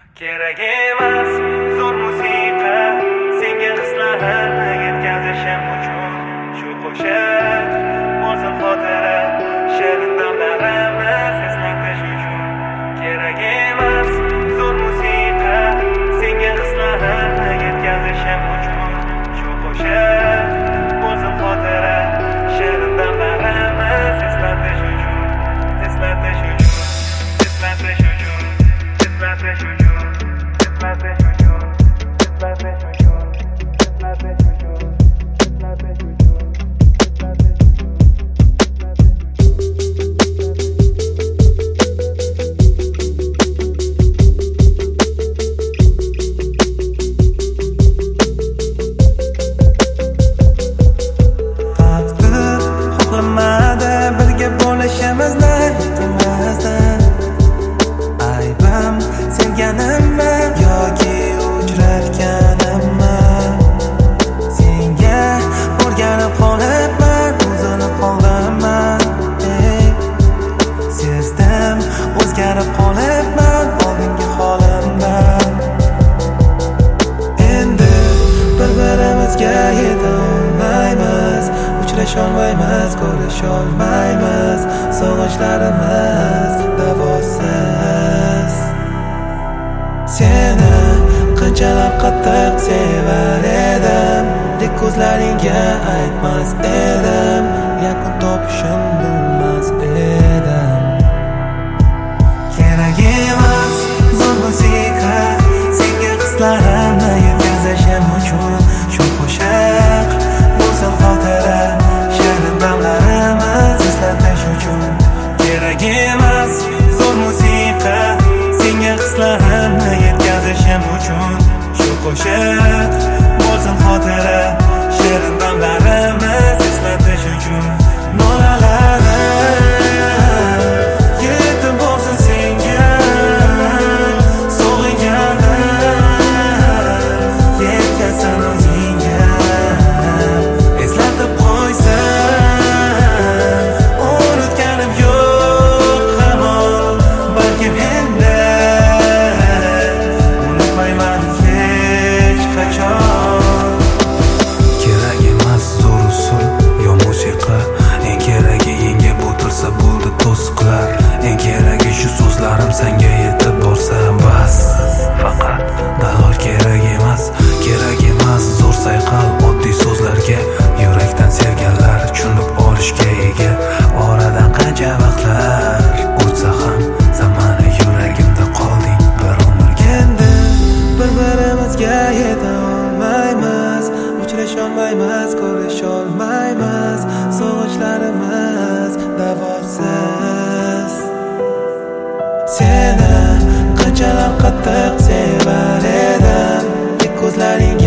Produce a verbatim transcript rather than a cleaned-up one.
Kerak emas zo'r musiqa, senga hislarimni yetkazishim uchun. Shu qo'shiq bo'lsin xotira, shirin damlarimiz eslatish uchun. Kerak emas zo'r musiqa, senga hislarimni yetkazishim uchun. Shu qo'shiq bo'lsin xotira, shirin damlarimiz eslatish uchun. Eslatish uchun, eslatish uchun, eslatish uchun. Uchrasholmaymiz, ko'risholmaymiz, sog'inchlarimiz davosiz. Seni qanchalar qattiq sevar edim, dek ko'zlaringga aytmas edim, yakun topishim bilmas edim. Kerak emas zo'r musiqa, senga hislarimni yetkazishim uchun. Shu qo'shiq bo'lsin xotira, damlarimiz eslatish uchun. Kerak emas zo'r musiqa, senga hislarimni yetkazishim uchun. Shu qo'shiq bo'lsin xotira, shirin damlarimiz eslatish uchun. Nolalarim yetib bo'lsin senga, sog'inganim yetkazsin o'zingga. Eslatib qo'ysin, unutganim yo'q hamon, balkim endi unutmayman hech qachon. Kerak emas zo'r usul yo musiqa, eng keragi yenga bo'tilsa bo'ldi to'siqlar. Eng keragi shu so'zlarim senga yetib borsa bas. Faqat dalol kerak emas, kerak emas zo'r sayqal oddiy so'zlarga. Yurakdan sevganlar tushunib olishga ega. Oradan qancha vaqtlar o'tsa ham zamani yuragimda qolding bir umrga. Endi bir-birimizga yeta olmaymiz, uchrasholmaymiz, ko'risholmaymiz, sog'inchlarimiz davosiz. Seni qanchalar qattiq sevar edim, dek ko'zlaring